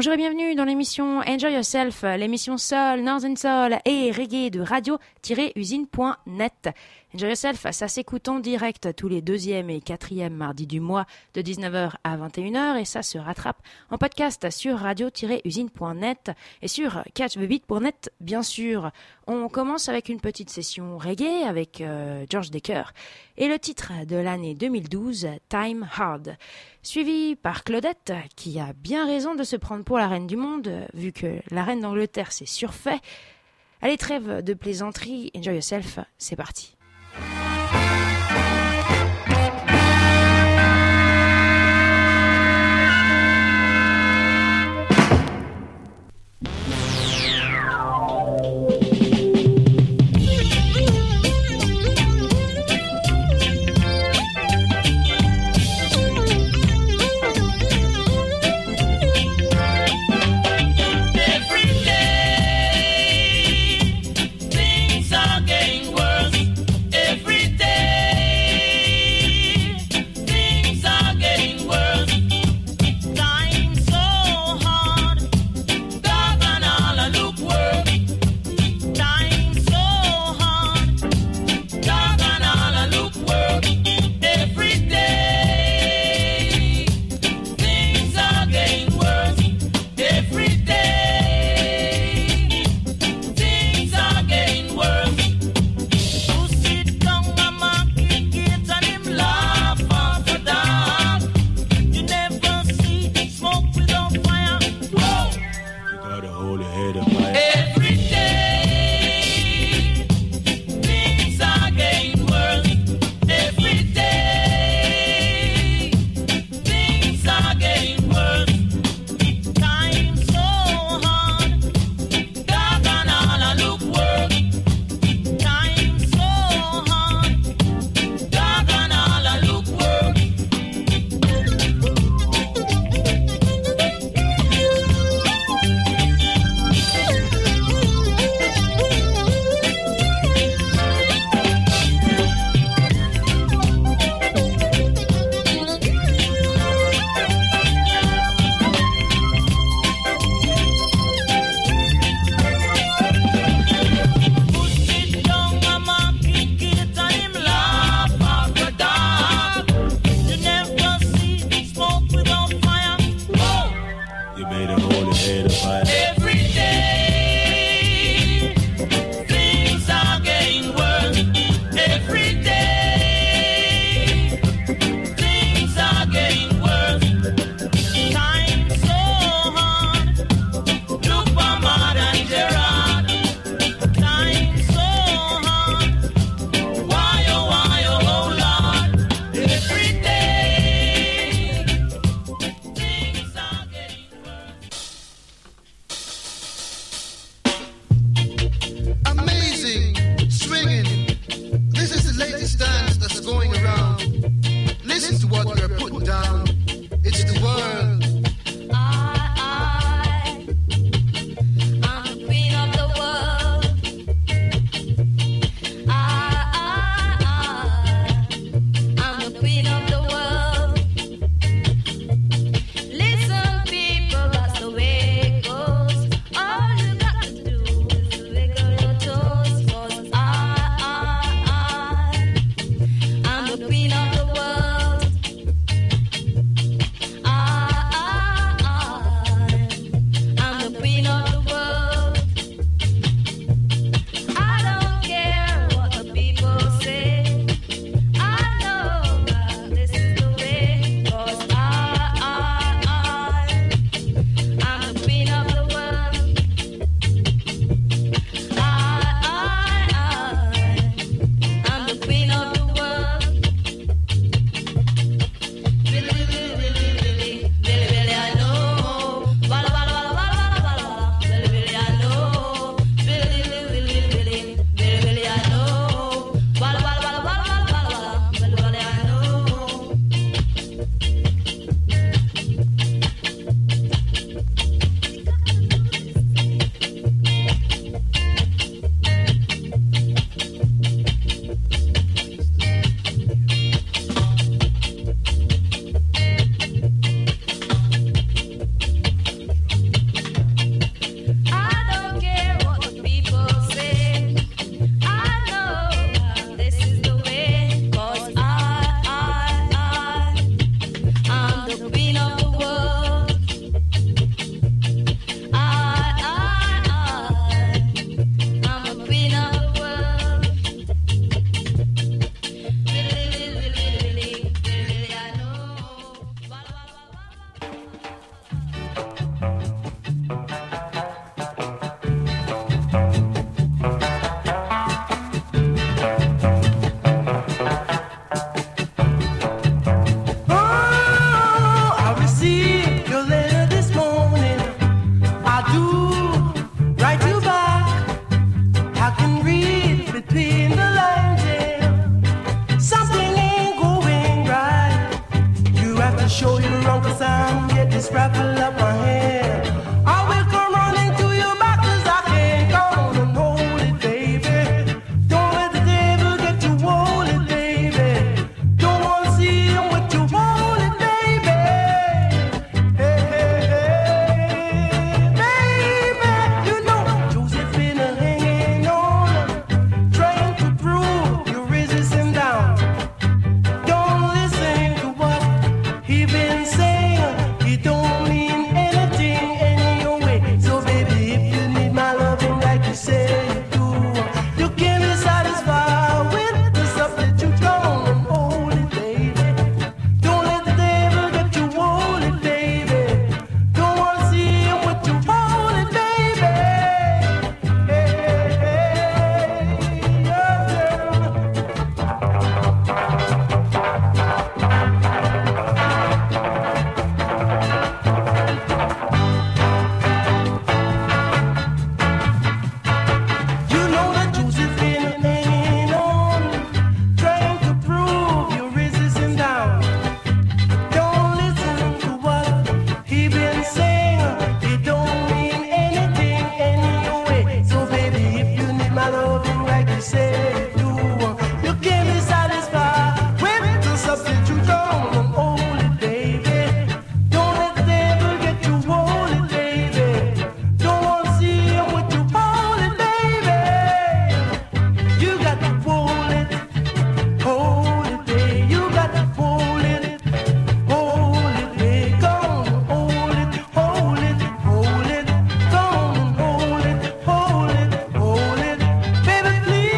Bonjour et bienvenue dans l'émission Enjoy Yourself, l'émission Soul, Northern Soul et Reggae de radio-usine.net. Enjoy Yourself, ça s'écoute en direct tous les 2e et 4e mardis du mois de 19h à 21h et ça se rattrape en podcast sur radio-usine.net et sur catchthebeat.net bien sûr. On commence avec une petite session reggae avec George Decker et le titre de l'année 2012, Time Hard, suivi par Claudette qui a bien raison de se prendre pour la reine du monde vu que la reine d'Angleterre s'est surfait. Allez, trêve de plaisanterie, Enjoy Yourself, c'est parti. Things are getting worse every day. love you like you said you do. You can't be satisfied with the substitute. Don't hold it, baby. Don't let the devil get you hold it, baby. Don't want to see him with you hold it, baby. You got to hold it, baby. You got to hold it, baby. Go on, hold it, hold it, hold it. Go on, hold it, hold it, hold it. Baby,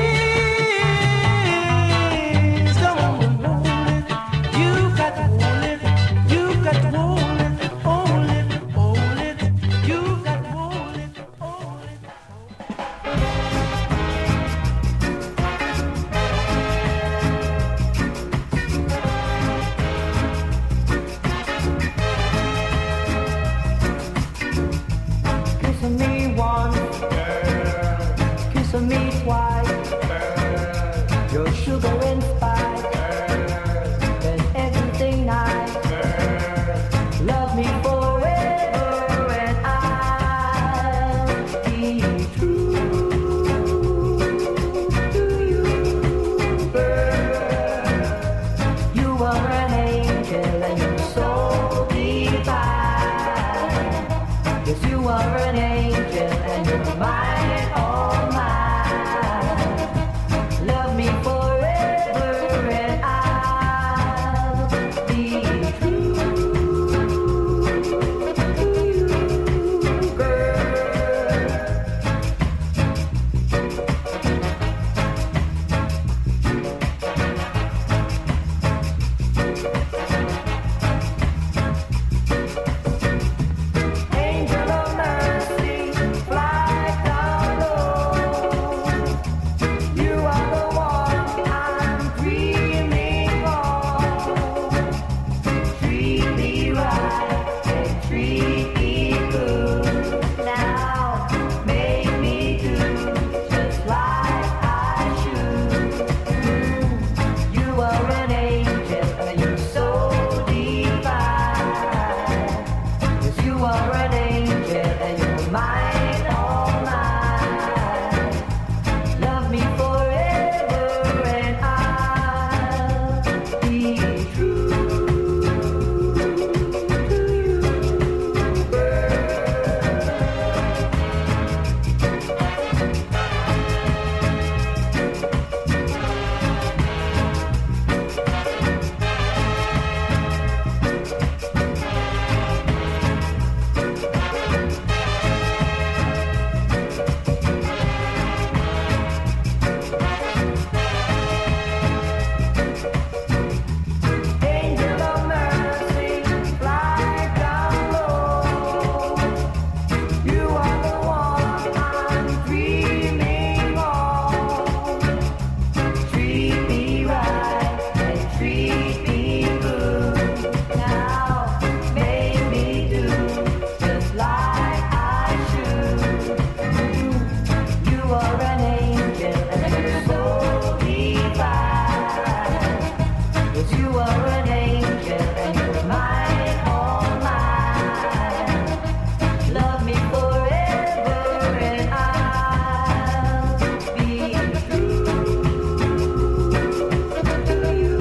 please, come on, hold it. You got to hold it, you got to hold it, hold it, hold it. You got to hold it, hold it. Kissing me once, kissing me twice. Your sugar and spice, and everything nice. Love me forever, and I'll be true to you, girl. You are an angel, and you're so divine. Yes, you are an angel, and you're mine, all mine. Love me forever, and I'll be true to you, girl. Angel of mercy, fly down low. You are the one I'm dreaming of. Treat me right and treat me good. Now make me do just like I should. You are an angel and you're so divine. Yes, you are an angel and you're mine, all mine. Love me forever and I'll be true to you, Angel of mercy, fly down low. You are the one I'm dreaming of. Treat me right and treat me good. Now make me do just like I should. You are an angel and you're so divine. Yes, you are an angel and you're mine, all mine. Love me forever and I'll be true to you,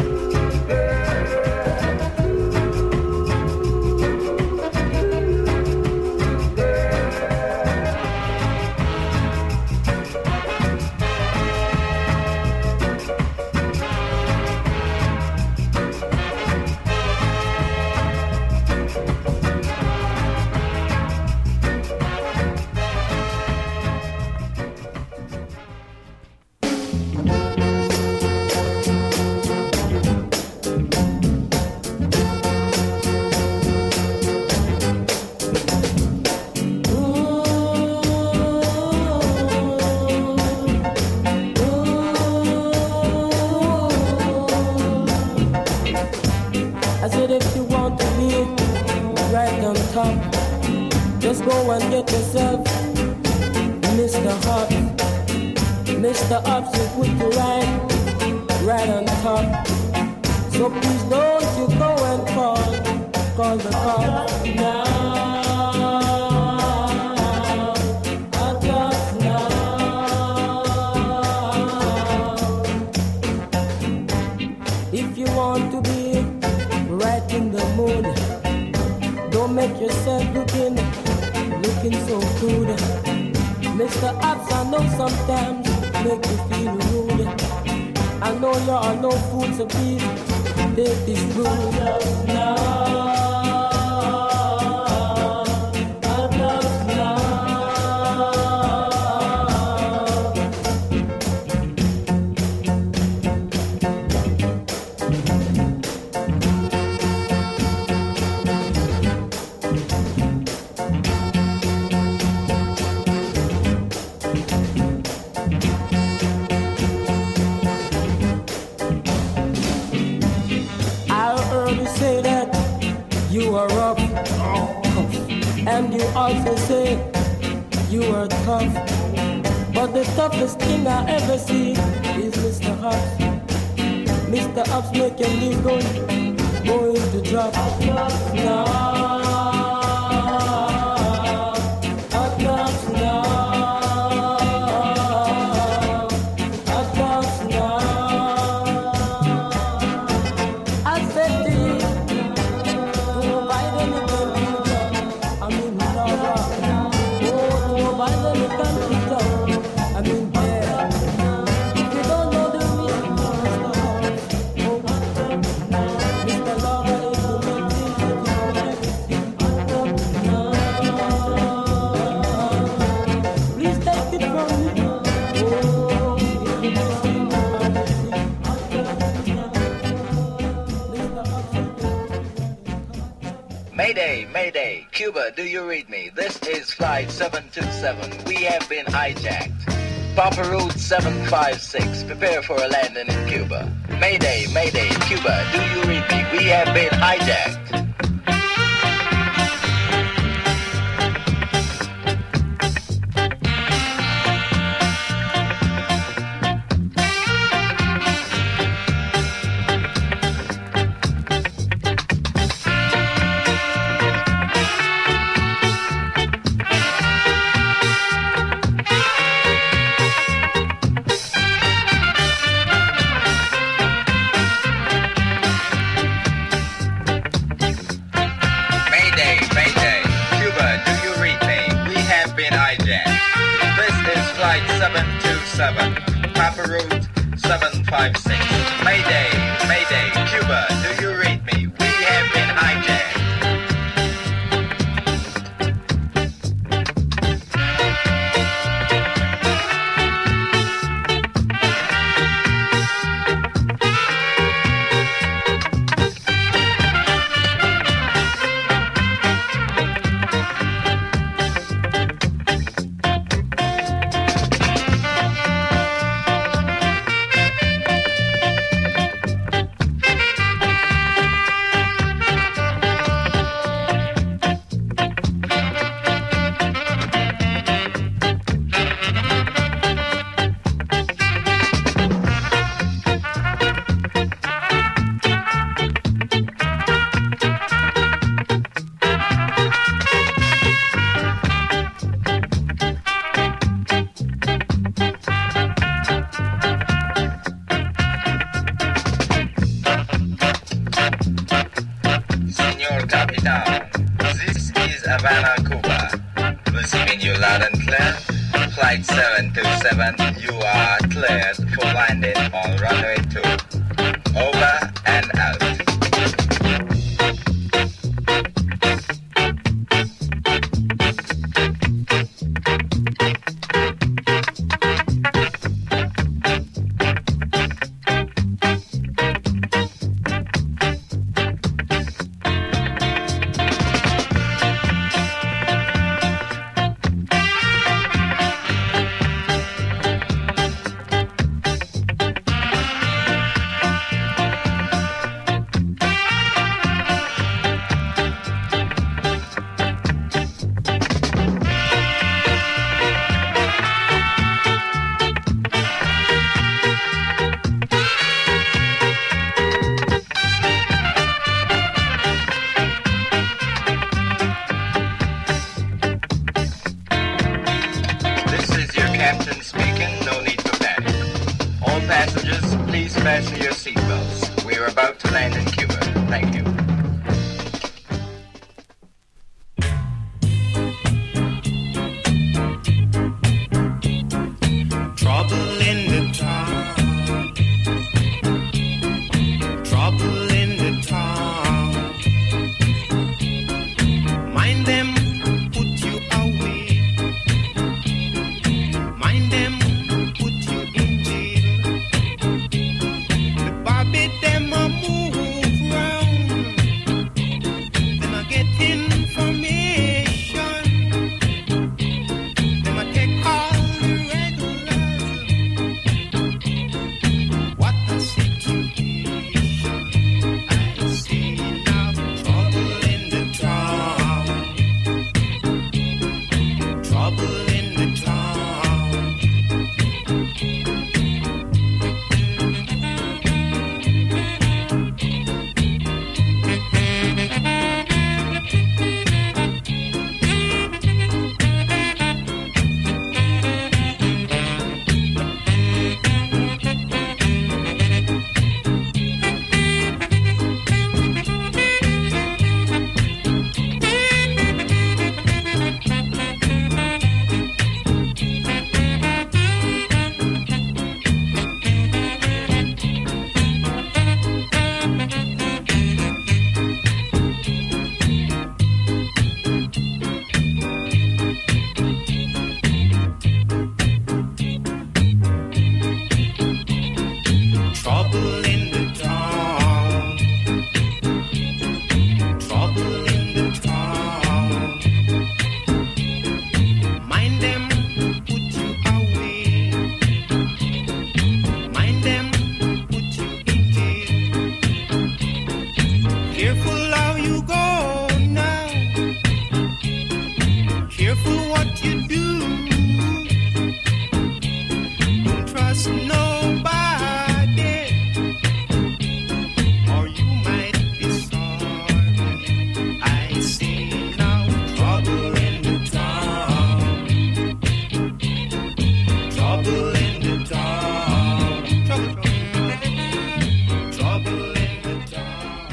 I said if you want to be right on top, just go and get yourself Mr. Hot. Mr. Hot will put you right on top. So please don't you go and call the cops now. Just now. yourself looking so good. Mr. Abs, I know sometimes make you feel rude. I know you are no fool, so please take this food now. And you also say you are tough, but the toughest thing I ever see is Mr. Hobbs. Mr. Hobbs make your knees going to drop. Now, Mayday, Cuba, do you read me? This is flight 727. We have been hijacked. Papa Route 756. Prepare for a landing in Cuba. Mayday, Cuba, do you read me? We have been hijacked. Papa Route 756. Mayday, Cuba, do you read me? We have been hijacked. Havana, Cuba. Receiving you loud and clear. Flight 727, you are cleared for landing on runway 2. Over and out. Fasten your seatbelts. We are about to land in Cuba. Thank you. trust nobody, or you might be sorry. I see now trouble in the town, trouble in the town, trouble in the town.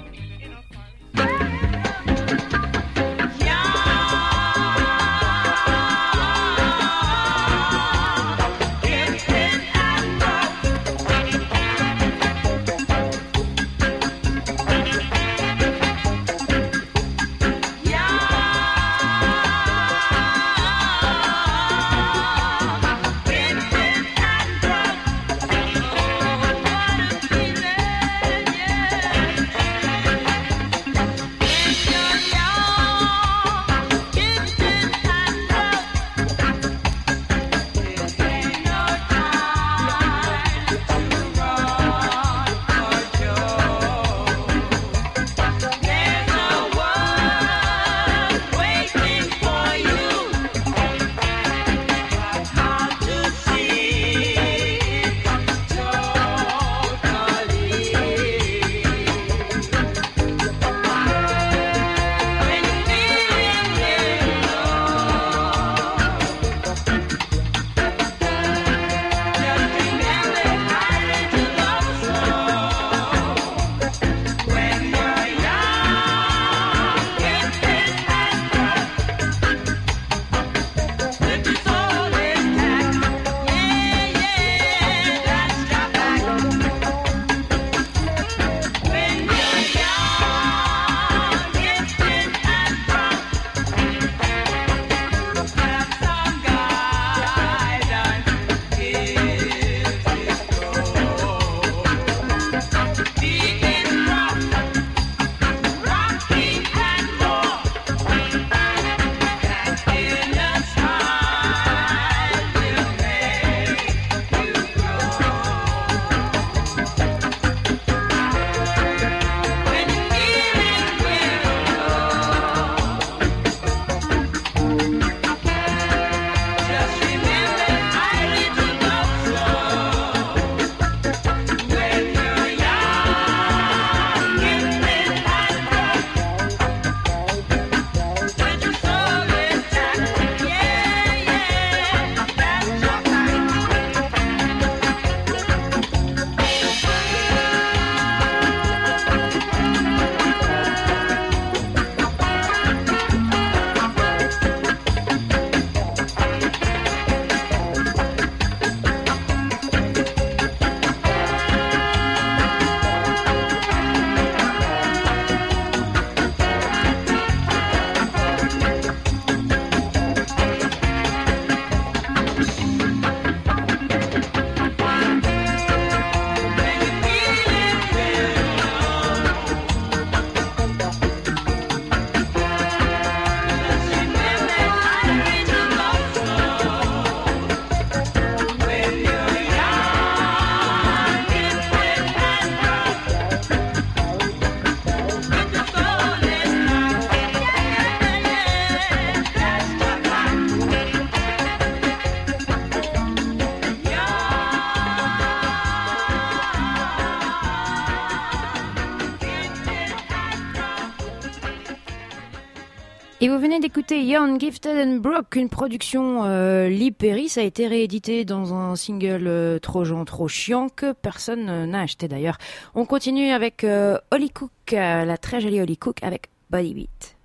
Et vous venez d'écouter Young, Gifted and Broke, une production Lee Perry. Ça a été réédité dans un single trop chiant que personne n'a acheté d'ailleurs. On continue avec Holly Cook, la très jolie Holly Cook avec Body Beat.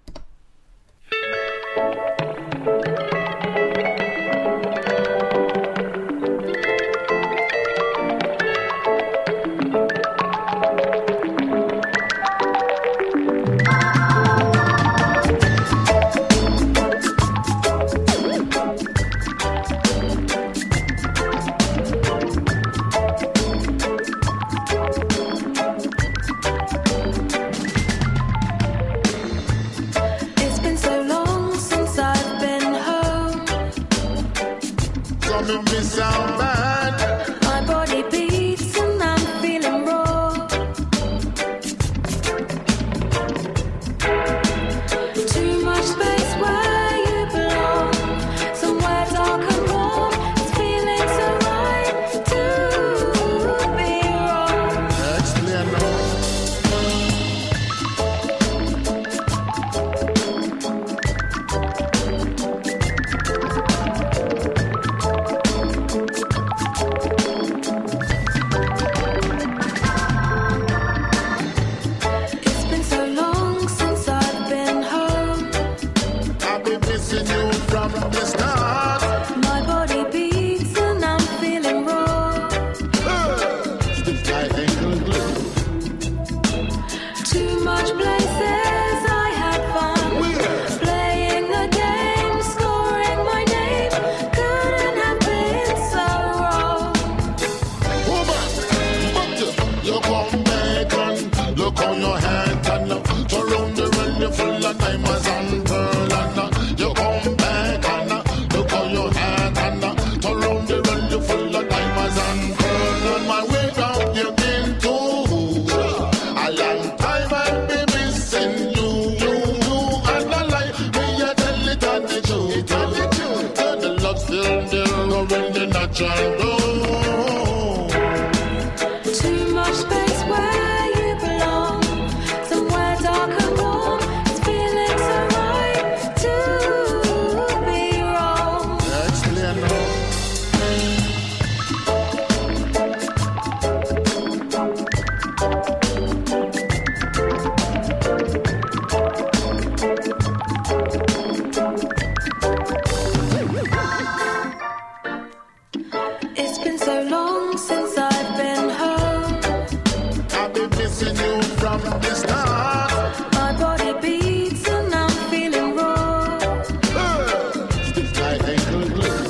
long since I've been home. I've been missing you from the start. My body beats and I'm feeling raw. Stiff tight ankle glue.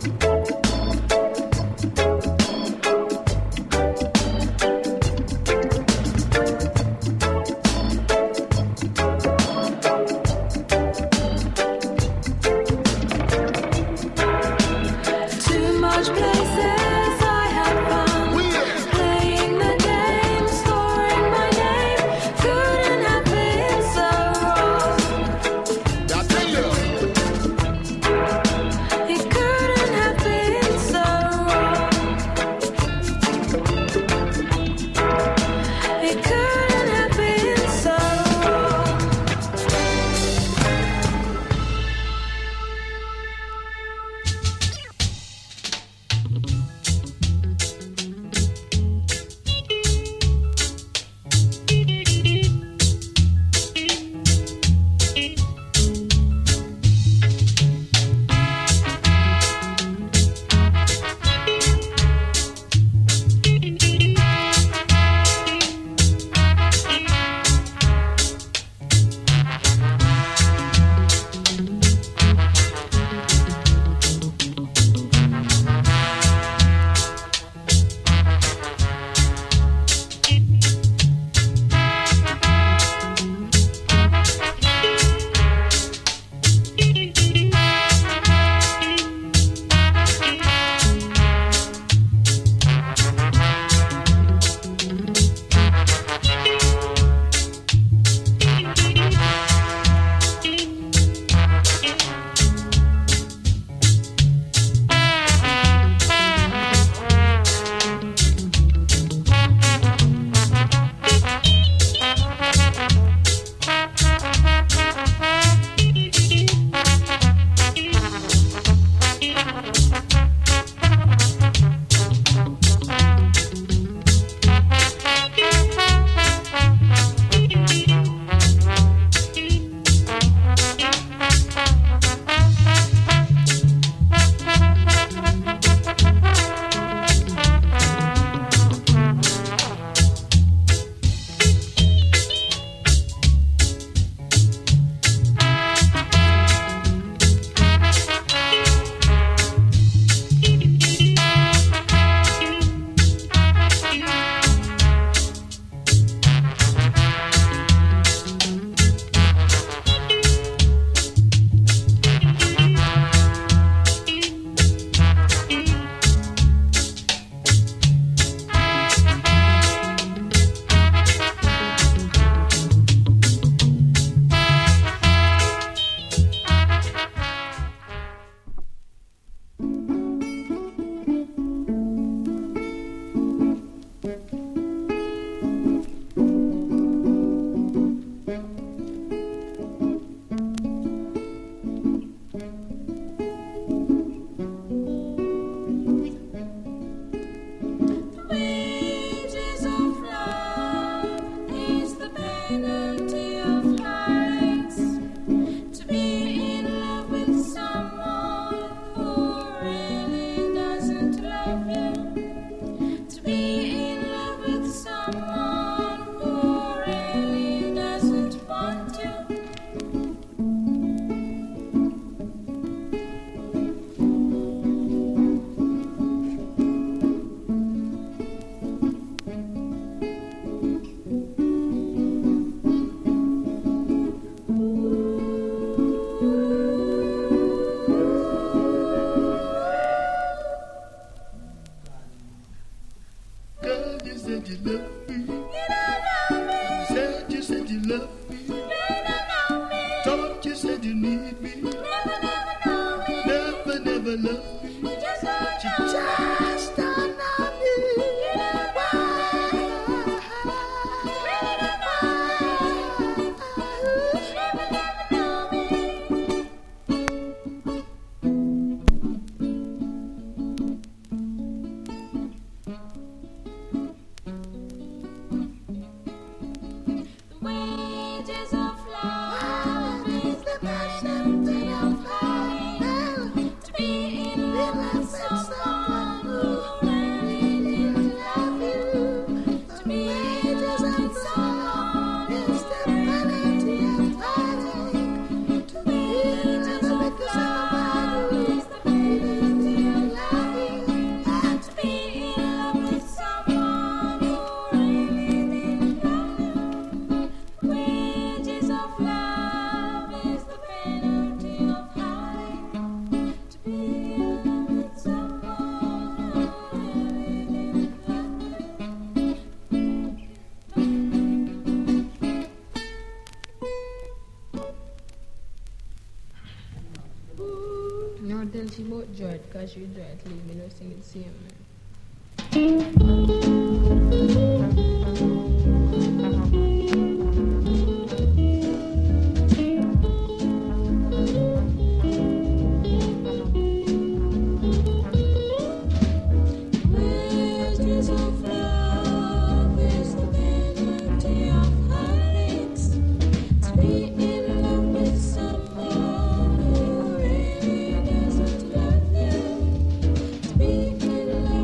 Too much places I have fun. Playing the game, scoring my name. Couldn't have been so wrong. I tell you, It couldn't have been so wrong. It couldn't have been so wrong. Wages of love is the penalty of hearts. To be in love with someone who really doesn't love you. To be in love with someone who really doesn't want you. girl, you said you love me. You don't know me. You said you love me. You don't know me. Thought you said you need me. Never know me. Never love me. You just don't You know me. just don't know me. You don't know me. Really don't know me. Never know me. The wages of because you try to leave me no sing it same man. Be in love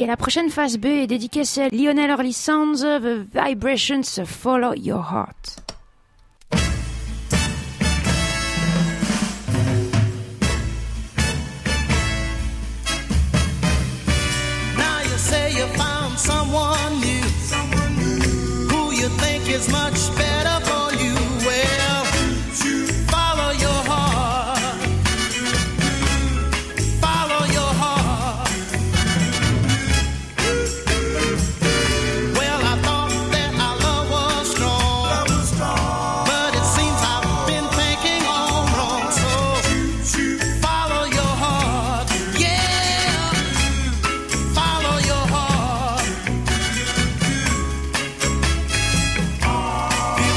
Et la prochaine phase B est dédicacée à Lionel Early Sounds, The Vibrations Follow Your Heart. Now you say you found someone new, who you think is much better for you. Well, follow your heart, follow your heart. Well, I thought that our love was strong, but it seems I've been thinking all wrong. So follow your heart, yeah, follow your heart.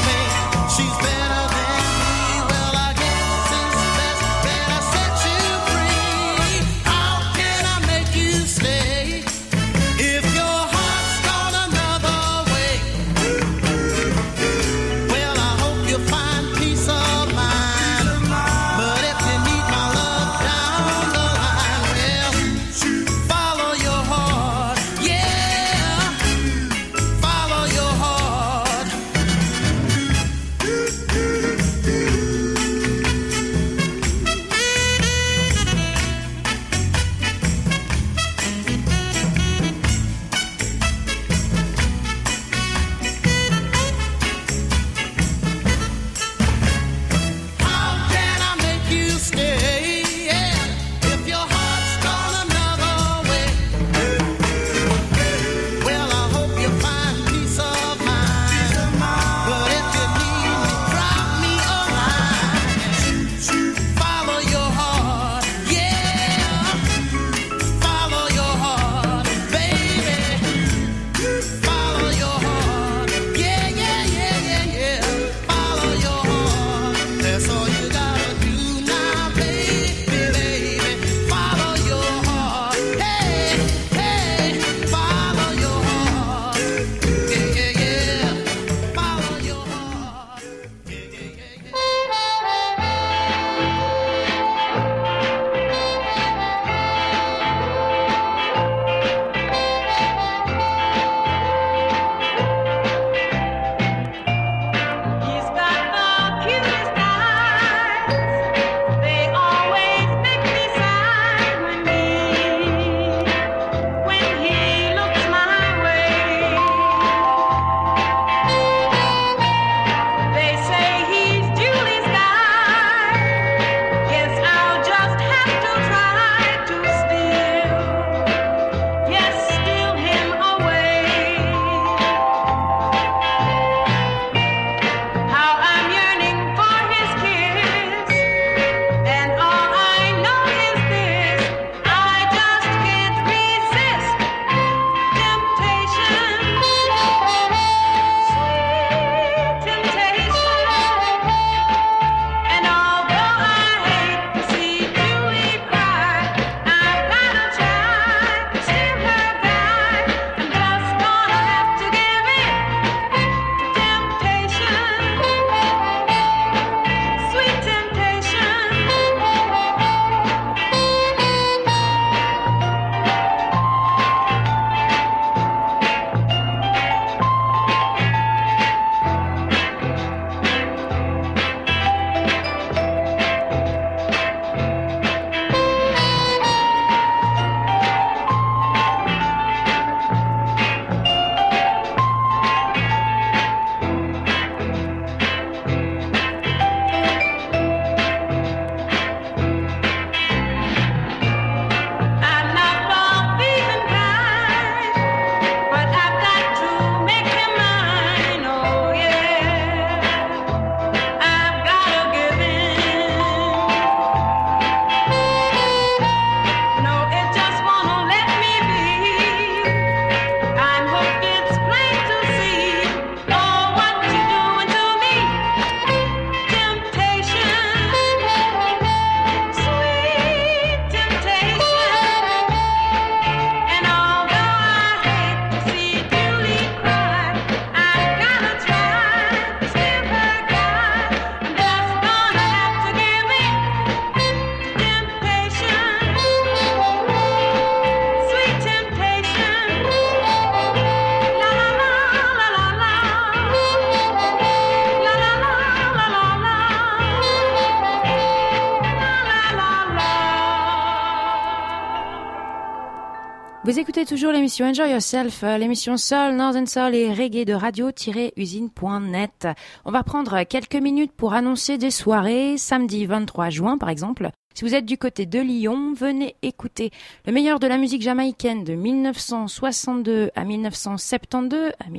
Vous écoutez toujours l'émission Enjoy Yourself, l'émission Soul, Northern Soul et Reggae de radio-usine.net. On va prendre quelques minutes pour annoncer des soirées, samedi 23 juin par exemple. Si vous êtes du côté de Lyon, venez écouter le meilleur de la musique jamaïcaine de 1962 à 1972 à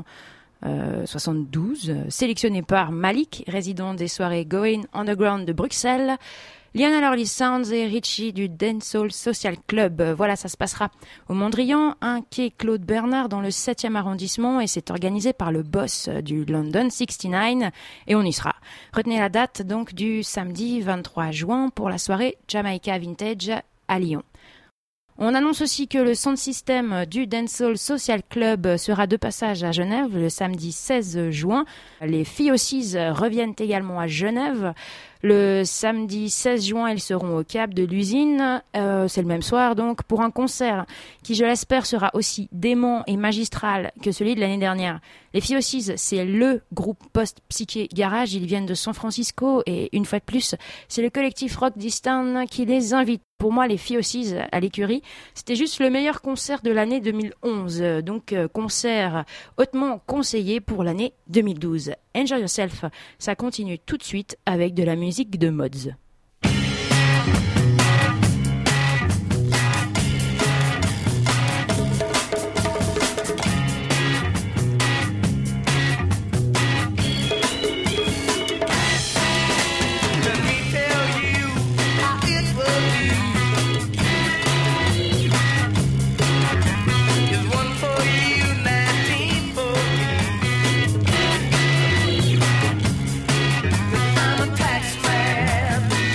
1972, sélectionné par Malik, résident des soirées Going Underground de Bruxelles. Lionel Early Sounds et Richie du Dancehall Social Club. Voilà, ça se passera au Mondrian, un quai Claude Bernard dans le 7e arrondissement et c'est organisé par le boss du London 69 et on y sera. Retenez la date donc du samedi 23 juin pour la soirée Jamaica Vintage à Lyon. On annonce aussi que le sound system du Dancehall Social Club sera de passage à Genève le samedi 16 juin. Les Fiosis reviennent également à Genève. Le samedi 16 juin, ils seront au Cap de l'Usine. C'est le même soir donc pour un concert qui, je l'espère, sera aussi dément et magistral que celui de l'année dernière. Les Fiosis, c'est le groupe post-psyché garage. Ils viennent de San Francisco et une fois de plus, c'est le collectif Rock Distant qui les invite. Pour moi, les Fiosis à l'écurie, c'était juste le meilleur concert de l'année 2011. Donc, concert hautement conseillé pour l'année 2012. Enjoy Yourself, ça continue tout de suite avec de la musique de Mods. I'm a tax man.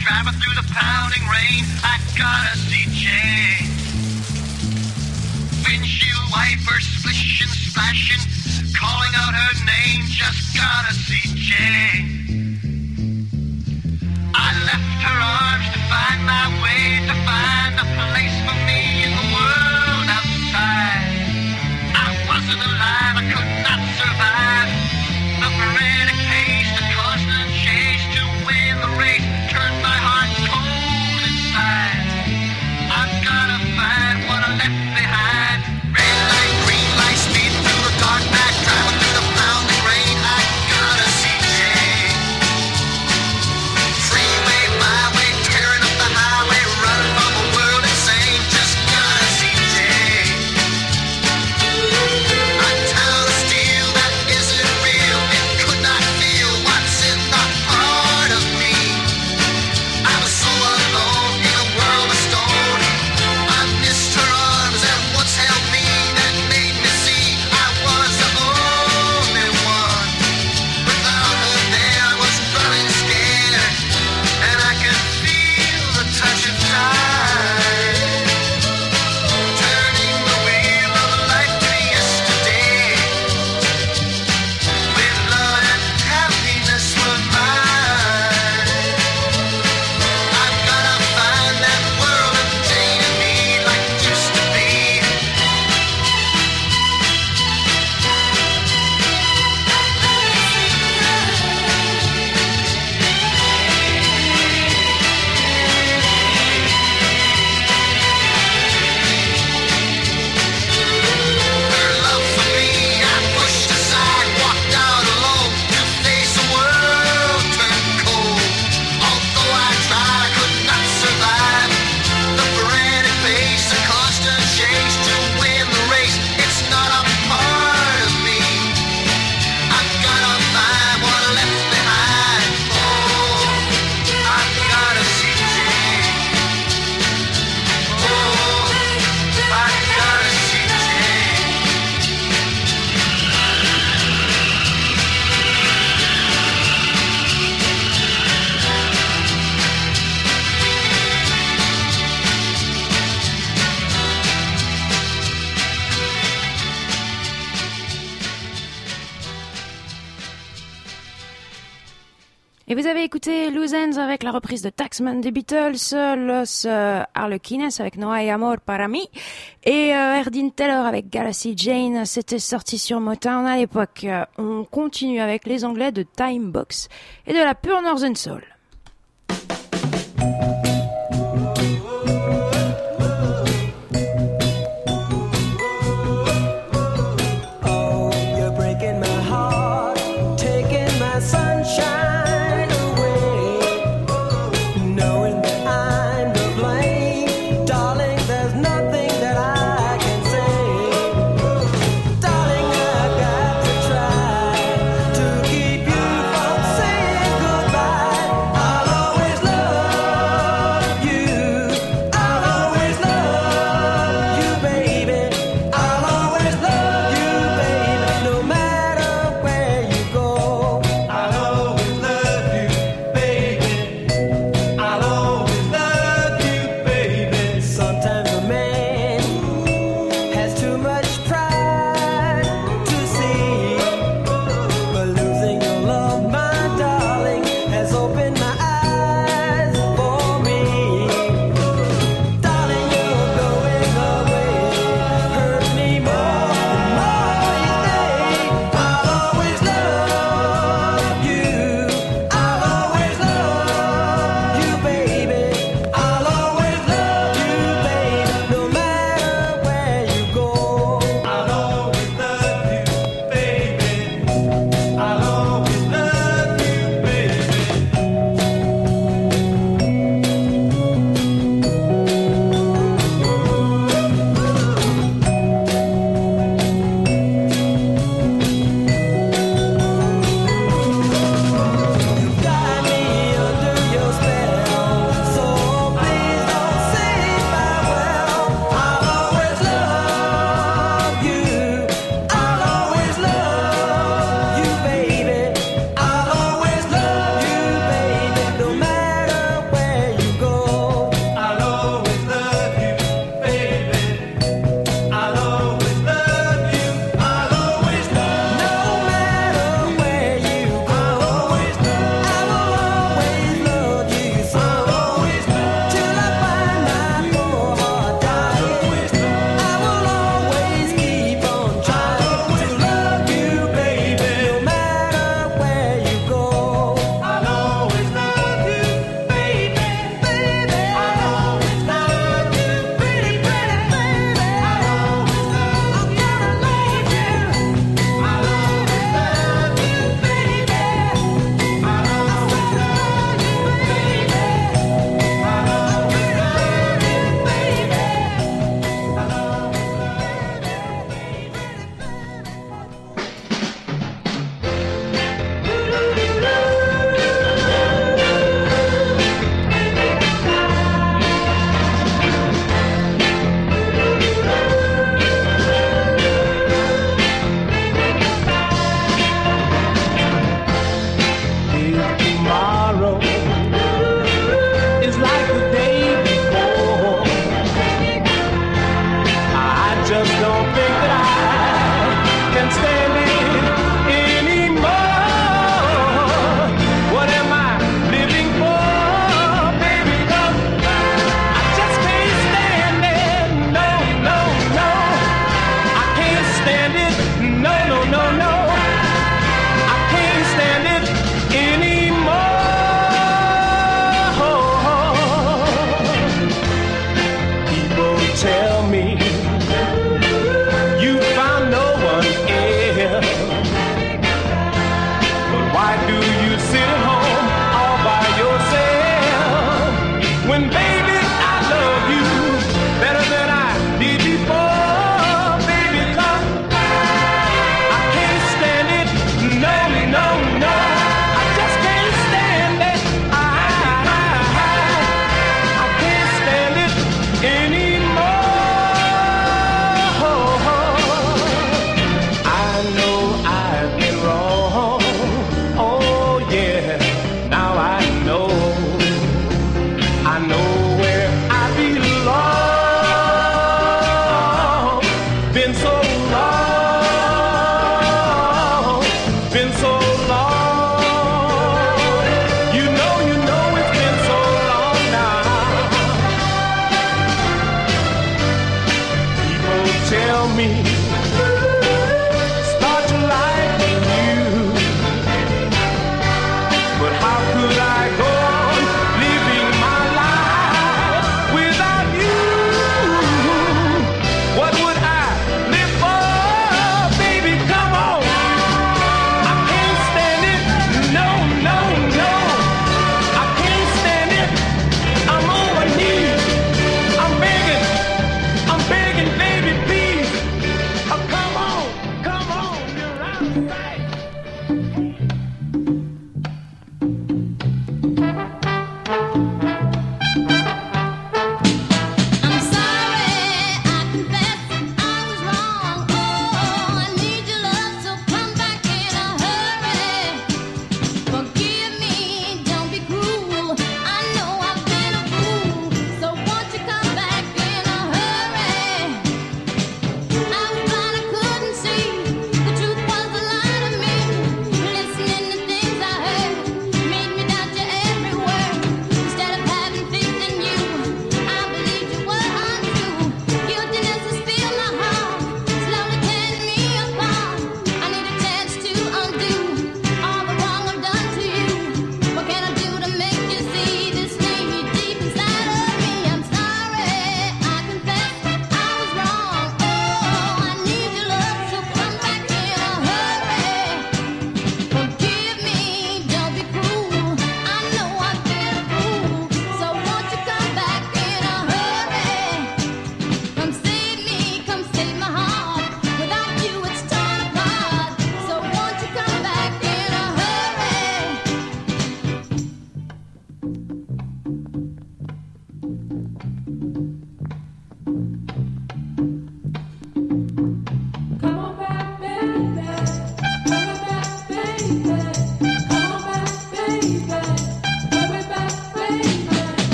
driving through the pounding rain. I gotta see Jane. Windshield wipers splishing, splashing, calling out her name. Just gotta see Jane. I left her arms to find my way, to find a place for me in the world outside. I wasn't alive, I could not survive. The frantic pace, the constant chase to win the race turned my heart cold inside. I've gotta find what I left behind. Red light, green light, speed through the dark night, driving through the pounding rain. I gotta see Jane. Freeway, byway, tearing up the highway, running from the world insane. Just gotta see Jane. A town of steel that isn't real. It could not feel what's in the heart of me. I was so alone in a world of stone. I missed her arms that once held me, that made me see I was the only one. Without her there, I was running scared, and I could feel the touch of time, turning the wheel of life to yesterday. When love and happiness were mine, I've gotta find that world of Jane and me like it used to be. Her love for me, I pushed aside, walked out alone to face a world turned cold. Although I tried, I could not survive. The frantic pace, the constant chase to win the race, it's not a part of me. I've gotta find what I left behind. Oh, I've gotta see Jane. Oh, I've gotta see Jane. Et vous avez écouté Loose Ends avec la reprise de Taxman des Beatles, Los Arlequines avec No Hay Amor Para Mí et Erdin Taylor avec Galaxy Jane. C'était sorti sur Motown à l'époque. On continue avec les Anglais de Time Box et de la pure Northern Soul. Oh, you're breaking my heart, taking my sunshine away, knowing that I'm to blame. Darling, there's nothing that I can say. Darling, I've got to try to keep you from saying goodbye.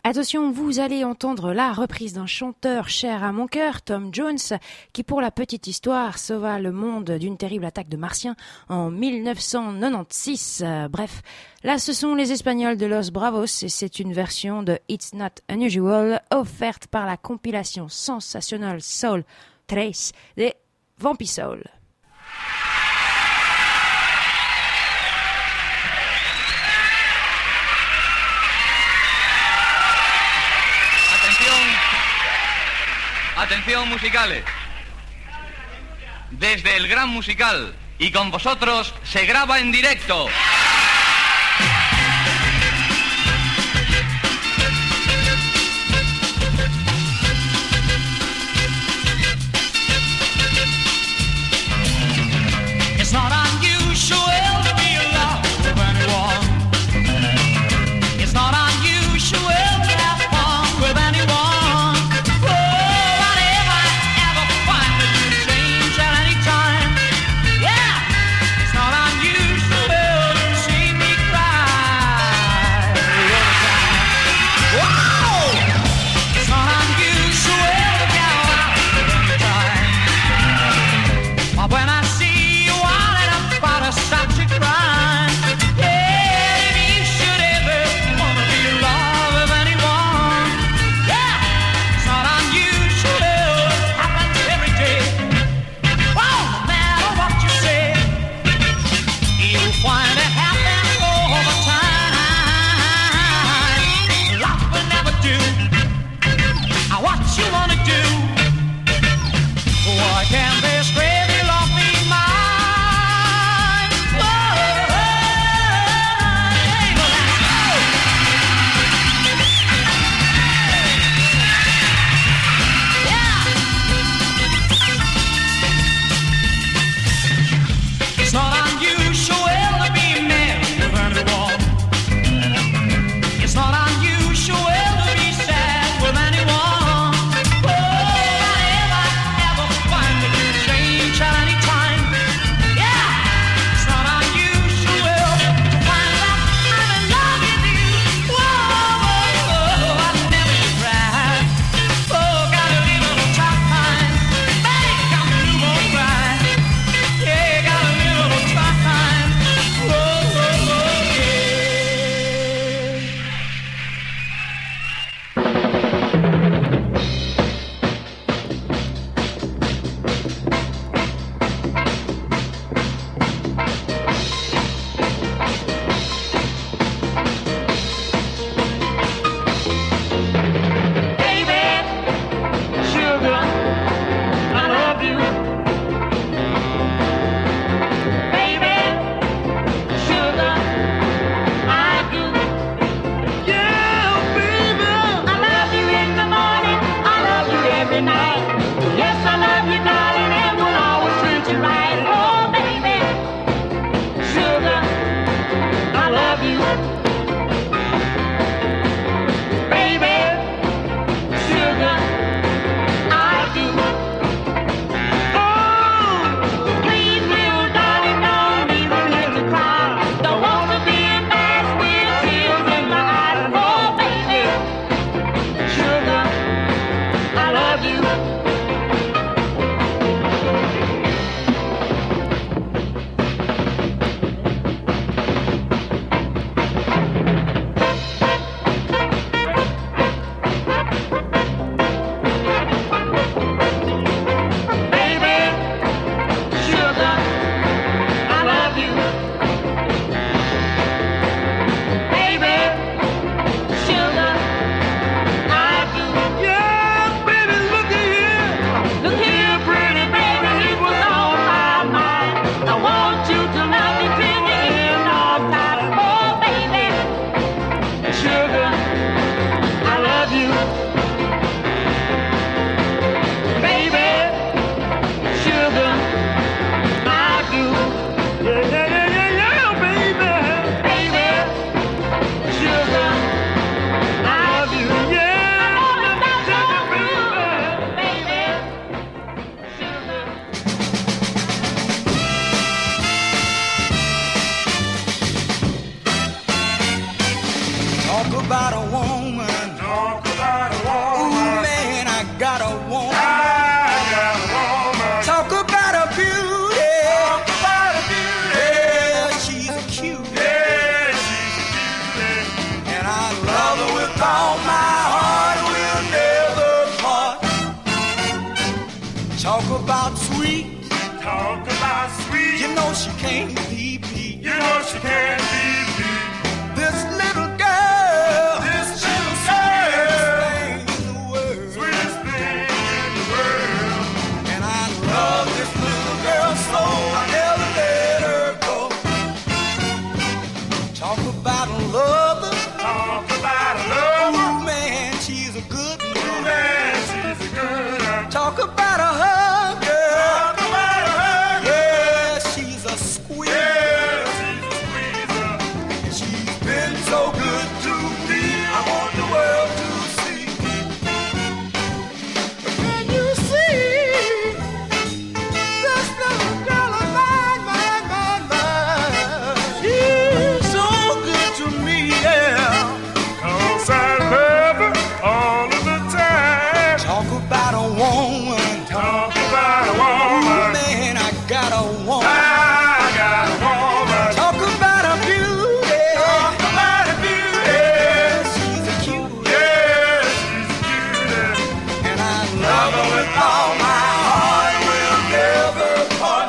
Attention, vous allez entendre la reprise d'un chanteur cher à mon cœur, Tom Jones, qui pour la petite histoire sauva le monde d'une terrible attaque de martiens en 1996. Bref, là ce sont les Espagnols de Los Bravos et c'est une version de It's Not Unusual offerte par la compilation Sensational Soul 3 des Vampisoul. Atención musicales. Desde el Gran Musical y con vosotros se graba en directo. It's not unusual to be in love with anyone. It's not unusual to have fun with anyone. Talk about sweet. Talk about sweet. You know she can't be beat. You know she can't be beat. This little girl. This little girl. Sweetest thing in the world. Sweetest thing in the world. And I love this little girl so I never let her go. Talk about a lover. Talk about a lover. Ooh, man, she's a good one. Man, she's a good one. Talk about a hugger. Talk about a hugger. Yeah, she's a squeezer. Yeah, she's a squeezer. And she's been so good to me. I want the world to see. Can you see this little girl of mine, mine? She's so good to me, yeah. 'Cause I love her all of the time. Talk about a woman. Talk about a woman. Man, I got a woman. I got a woman. Talk about a beauty. Talk about a beauty. Yeah, she's a cutie. Yeah, she's a cutie. And I love her with all my heart. We'll never part.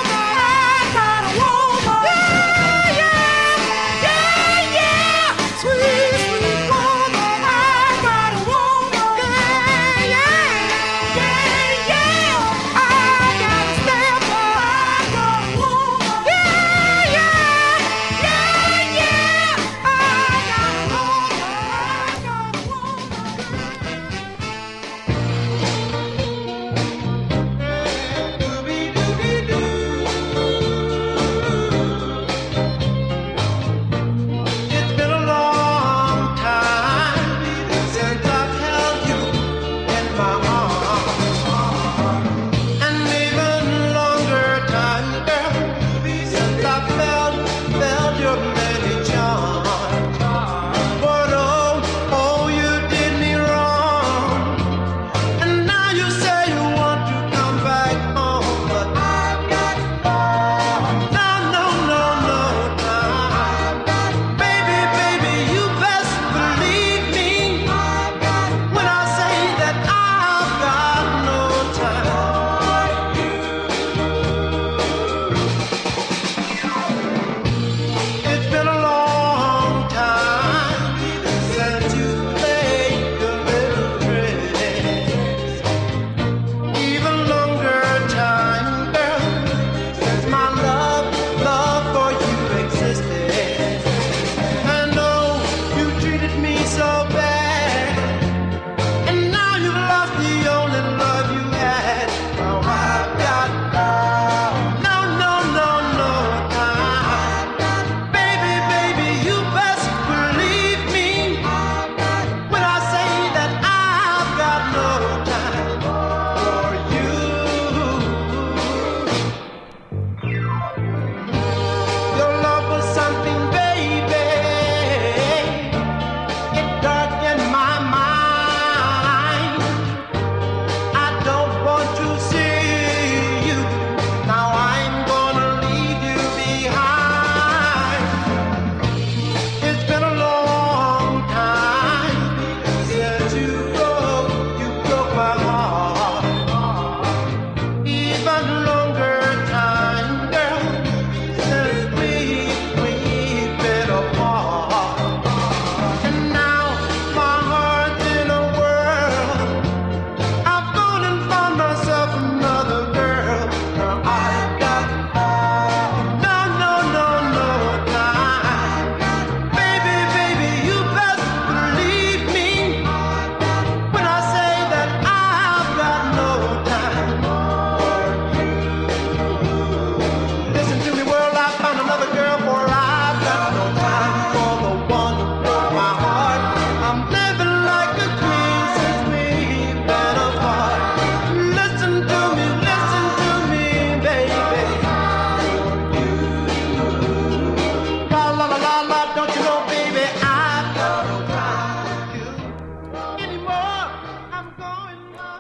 Sweet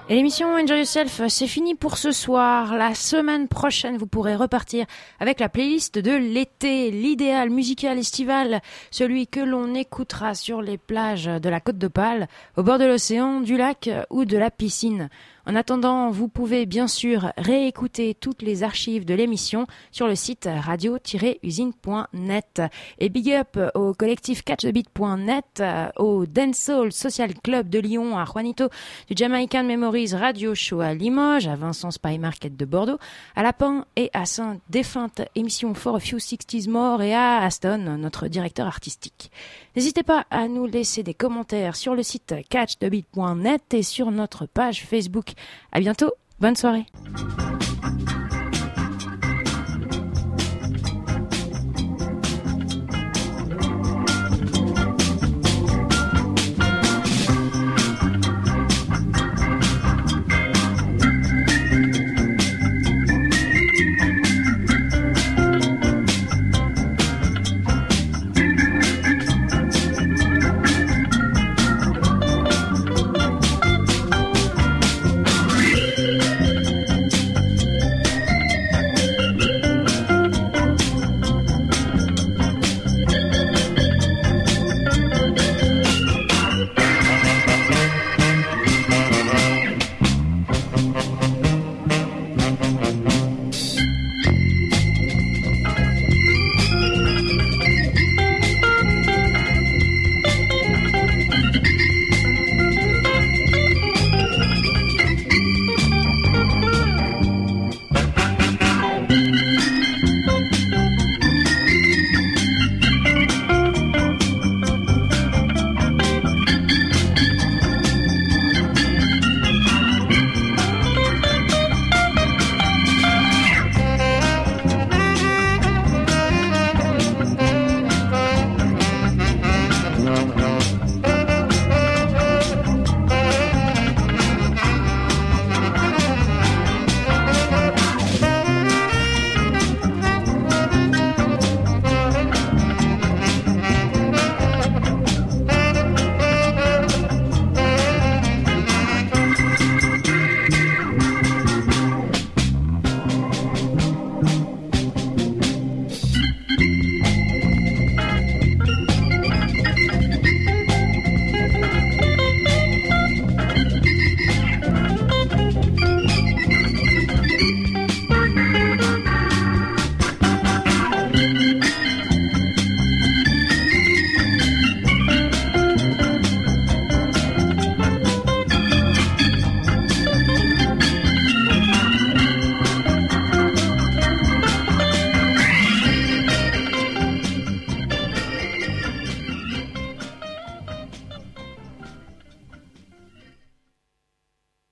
Et l'émission Enjoy Yourself, c'est fini pour ce soir. La semaine prochaine, vous pourrez repartir avec la playlist de l'été, l'idéal musical estival, celui que l'on écoutera sur les plages de la Côte d'Opale, au bord de l'océan, du lac ou de la piscine. En attendant, vous pouvez bien sûr réécouter toutes les archives de l'émission sur le site radio-usine.net. Et big up au collectif catchthebeat.net, au Dancehall Social Club de Lyon, à Juanito du Jamaican Memories Radio Show à Limoges, à Vincent Spy Market de Bordeaux, à Lapin et à Saint-Défunte émission For a Few 60s More et à Aston, notre directeur artistique. N'hésitez pas à nous laisser des commentaires sur le site catchthebeat.net et sur notre page Facebook. À bientôt, bonne soirée.